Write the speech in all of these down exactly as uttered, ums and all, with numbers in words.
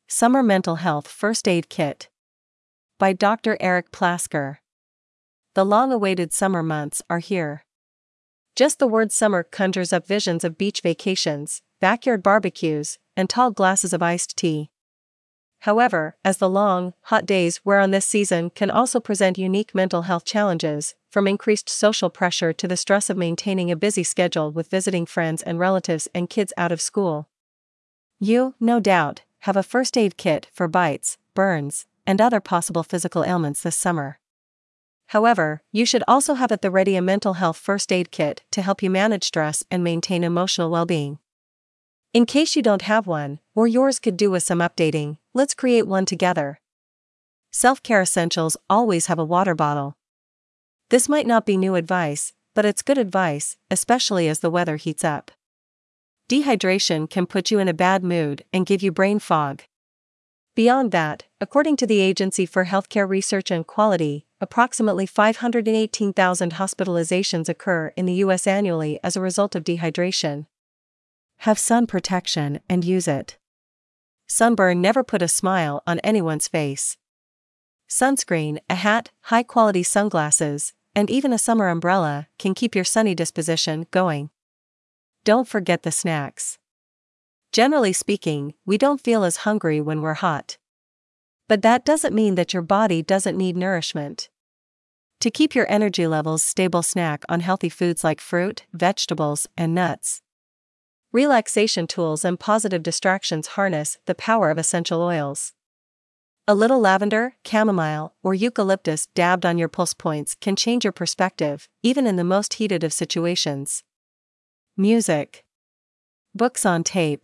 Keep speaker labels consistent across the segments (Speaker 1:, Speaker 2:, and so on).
Speaker 1: Summer Mental Health First Aid Kit by Doctor Eric Plasker. The long-awaited summer months are here. Just the word summer conjures up visions of beach vacations, backyard barbecues, and tall glasses of iced tea. However, as the long, hot days wear on this season can also present unique mental health challenges, from increased social pressure to the stress of maintaining a busy schedule with visiting friends and relatives and kids out of school. You, no doubt, have a first aid kit for bites, burns, and other possible physical ailments this summer. However, you should also have at the ready a mental health first aid kit to help you manage stress and maintain emotional well-being. In case you don't have one, or yours could do with some updating, let's create one together. Self-care essentials always have a water bottle. This might not be new advice, but it's good advice, especially as the weather heats up. Dehydration can put you in a bad mood and give you brain fog. Beyond that, according to the Agency for Healthcare Research and Quality, approximately five hundred eighteen thousand hospitalizations occur in the U S annually as a result of dehydration. Have sun protection and use it. Sunburn never put a smile on anyone's face. Sunscreen, a hat, high-quality sunglasses, and even a summer umbrella can keep your sunny disposition going. Don't forget the snacks. Generally speaking, we don't feel as hungry when we're hot. But that doesn't mean that your body doesn't need nourishment. To keep your energy levels stable, snack on healthy foods like fruit, vegetables, and nuts. Relaxation tools and positive distractions harness the power of essential oils. A little lavender, chamomile, or eucalyptus dabbed on your pulse points can change your perspective, even in the most heated of situations. Music. Books on tape.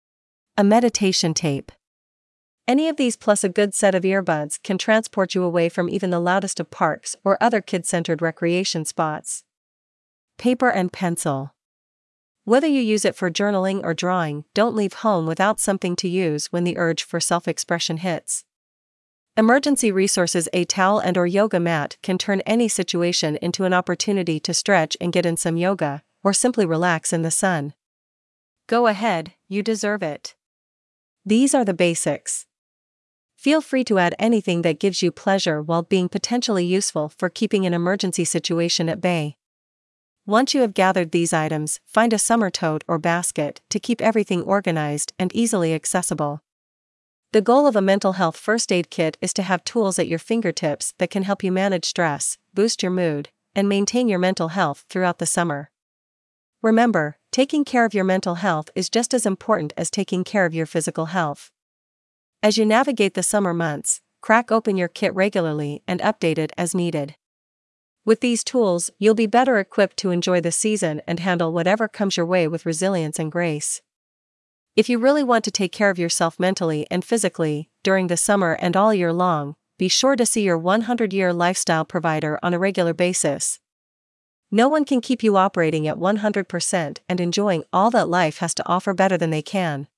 Speaker 1: A meditation tape. Any of these plus a good set of earbuds can transport you away from even the loudest of parks or other kid-centered recreation spots. Paper and pencil. Whether you use it for journaling or drawing, don't leave home without something to use when the urge for self-expression hits. Emergency resources. A towel and or yoga mat can turn any situation into an opportunity to stretch and get in some yoga, or simply relax in the sun. Go ahead, you deserve it. These are the basics. Feel free to add anything that gives you pleasure while being potentially useful for keeping an emergency situation at bay. Once you have gathered these items, find a summer tote or basket to keep everything organized and easily accessible. The goal of a mental health first aid kit is to have tools at your fingertips that can help you manage stress, boost your mood, and maintain your mental health throughout the summer. Remember, taking care of your mental health is just as important as taking care of your physical health. As you navigate the summer months, crack open your kit regularly and update it as needed. With these tools, you'll be better equipped to enjoy the season and handle whatever comes your way with resilience and grace. If you really want to take care of yourself mentally and physically, during the summer and all year long, be sure to see your one hundred year lifestyle provider on a regular basis. No one can keep you operating at one hundred percent and enjoying all that life has to offer better than they can.